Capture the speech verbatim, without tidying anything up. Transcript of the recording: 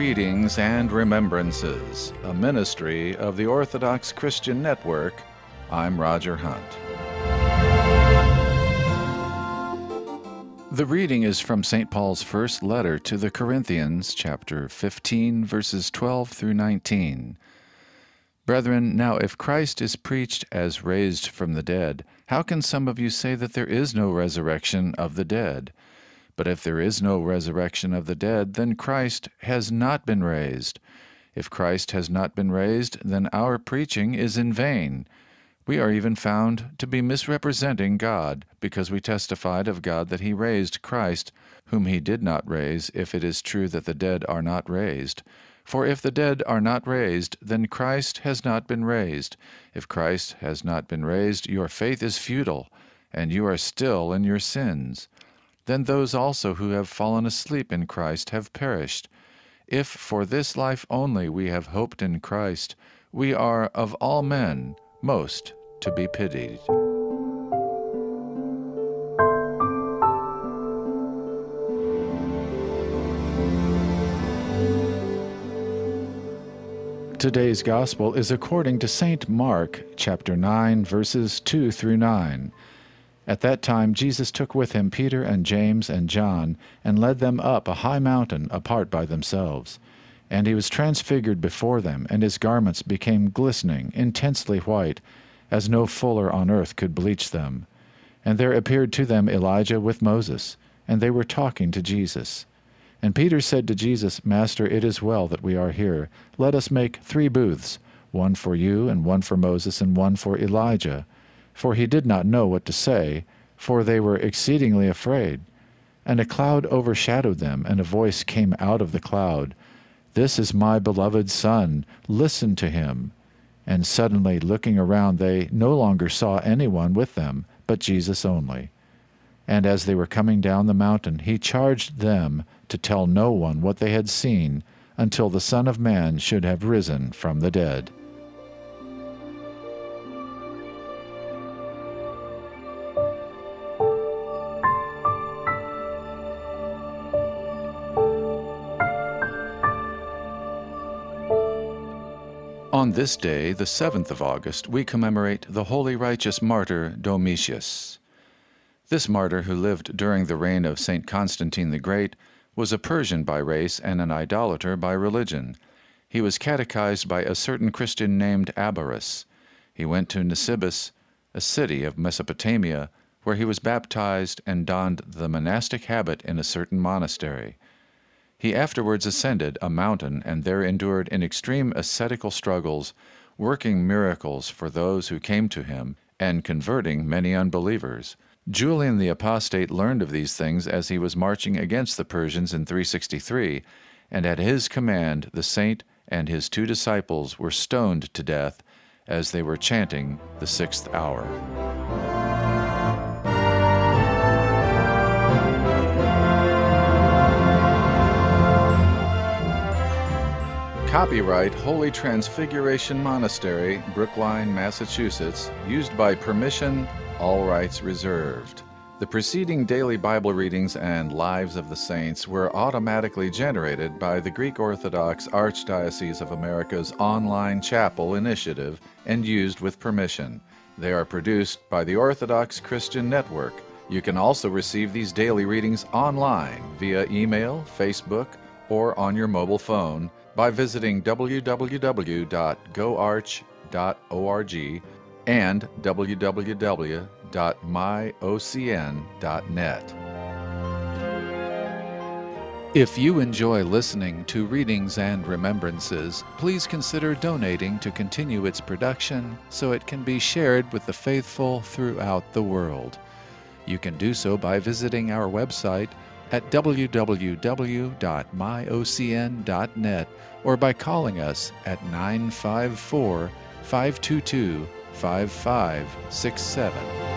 Readings and Remembrances, a ministry of the Orthodox Christian Network. I'm Roger Hunt. The reading is from Saint Paul's first letter to the Corinthians, chapter fifteen, verses twelve through nineteen. Brethren, now if Christ is preached as raised from the dead, how can some of you say that there is no resurrection of the dead? But if there is no resurrection of the dead, then Christ has not been raised. If Christ has not been raised, then our preaching is in vain. We are even found to be misrepresenting God, because we testified of God that he raised Christ, whom he did not raise, if it is true that the dead are not raised. For if the dead are not raised, then Christ has not been raised. If Christ has not been raised, your faith is futile, and you are still in your sins. Then those also who have fallen asleep in Christ have perished. If for this life only we have hoped in Christ, we are of all men most to be pitied. Today's Gospel is according to Saint Mark, chapter nine, verses two through nine. At that time Jesus took with him Peter and James and John, and led them up a high mountain apart by themselves. And he was transfigured before them, and his garments became glistening, intensely white, as no fuller on earth could bleach them. And there appeared to them Elijah with Moses, and they were talking to Jesus. And Peter said to Jesus, Master, it is well that we are here. Let us make three booths, one for you, and one for Moses, and one for Elijah. For he did not know what to say, for they were exceedingly afraid. And a cloud overshadowed them, and a voice came out of the cloud, This is my beloved Son, listen to him. And suddenly, looking around, they no longer saw anyone with them, but Jesus only. And as they were coming down the mountain, he charged them to tell no one what they had seen, until the Son of Man should have risen from the dead. On this day, the seventh of August, we commemorate the holy righteous martyr Domitius. This martyr, who lived during the reign of Saint Constantine the Great, was a Persian by race and an idolater by religion. He was catechized by a certain Christian named Abaris. He went to Nisibis, a city of Mesopotamia, where he was baptized and donned the monastic habit in a certain monastery. He afterwards ascended a mountain and there endured in extreme ascetical struggles, working miracles for those who came to him, and converting many unbelievers. Julian the Apostate learned of these things as he was marching against the Persians in three sixty-three, and at his command the saint and his two disciples were stoned to death as they were chanting the sixth hour. Copyright Holy Transfiguration Monastery, Brookline, Massachusetts, used by permission, all rights reserved. The preceding daily Bible readings and Lives of the Saints were automatically generated by the Greek Orthodox Archdiocese of America's online chapel initiative and used with permission. They are produced by the Orthodox Christian Network. You can also receive these daily readings online via email, Facebook, or on your mobile phone by visiting w w w dot go arch dot org and w w w dot my o c n dot net. If you enjoy listening to Readings and Remembrances, please consider donating to continue its production so it can be shared with the faithful throughout the world. You can do so by visiting our website at w w w dot my o c n dot net or by calling us at nine five four, five two two, five five six seven.